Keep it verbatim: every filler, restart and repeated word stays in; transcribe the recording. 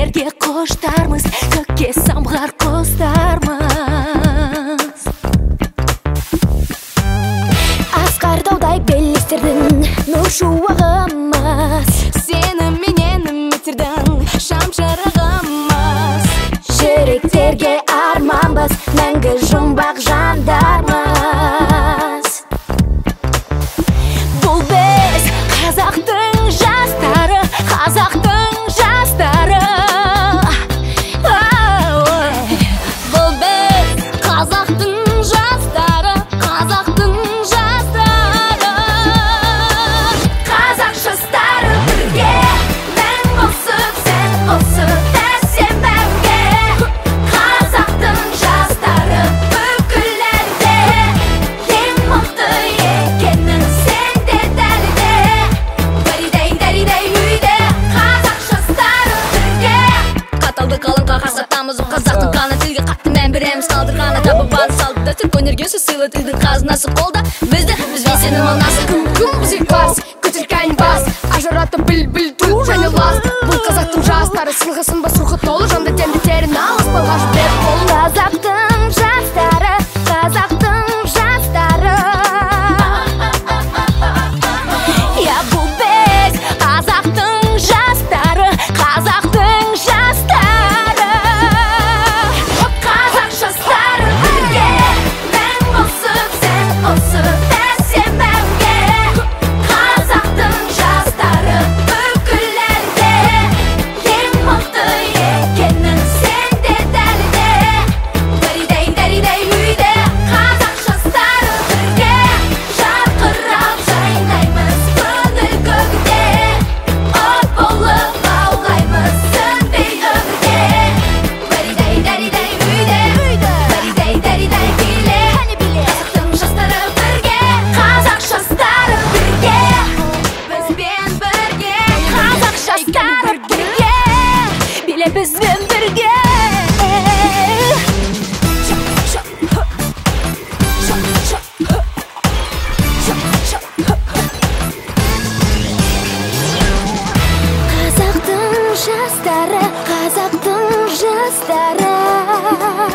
жерге құштармыз, көкке самғар құстармыз. Асқар таудай белестердің нұр шуағымыз, сені менен үміттердің шам шырағымыз. Жүректерге арманбыз, мәңгі жұмбақ жандармыз. Бұл біз қазақтың жастары, қазақтың жастары. Бұл біз қазақтың жастары, қазақтың жастары. Қазақ жастары бірге, мен болсын, сен болсын, дәсем мәңге. Қазақтың жастары бүкіл әлде, ең мықты екенін сен де дәлелде. Дәри-дәй, дәри-дәй үйде, қазақ жастары бірге. Қаталды қалыңға қарсатамыз, қазақтың қаны тілге қатты мән береміз. Қалдырғаны табы баны салды дәстүр, өнергесі сыйлы тілдің қазынасы қолда. Бізді, бізбен сенің манасы. Кім бізге бас, көтеркәйін бас, ажыраты біл-біл ту және лас. Бұл қазақтың жастары, сынғысын бас рухы толы, жанды тәнді терін алыс болға жібер қолы. Қазақтың жастары, қазақтың жастары. Я бұл біз қазақтың жастары, қазақтың жастары. Қазақ жастары бірге, мен болсын, сен болсын, дәсем мәңге. Қазақтың жастары бүкіл әлде, ең мықты екенін сен де дәлелде. Дәри-дәй, дәри-дәй үйде, қазақ жастары бірге. Жарқырап жайнаймыз көңіл көгінде, от болып лаулаймыз сөнбей өмірде. Дәри-дәй, дәри-дәй үйде, дәри-дәй, дәри-дәй биле. Қазақтың жастары бірге, қазақ жастары бірге. Бізбен бірге, қазақ жастары бірге. Биле бізбен бірге. Қазақтың жастары, қазақтың жастары.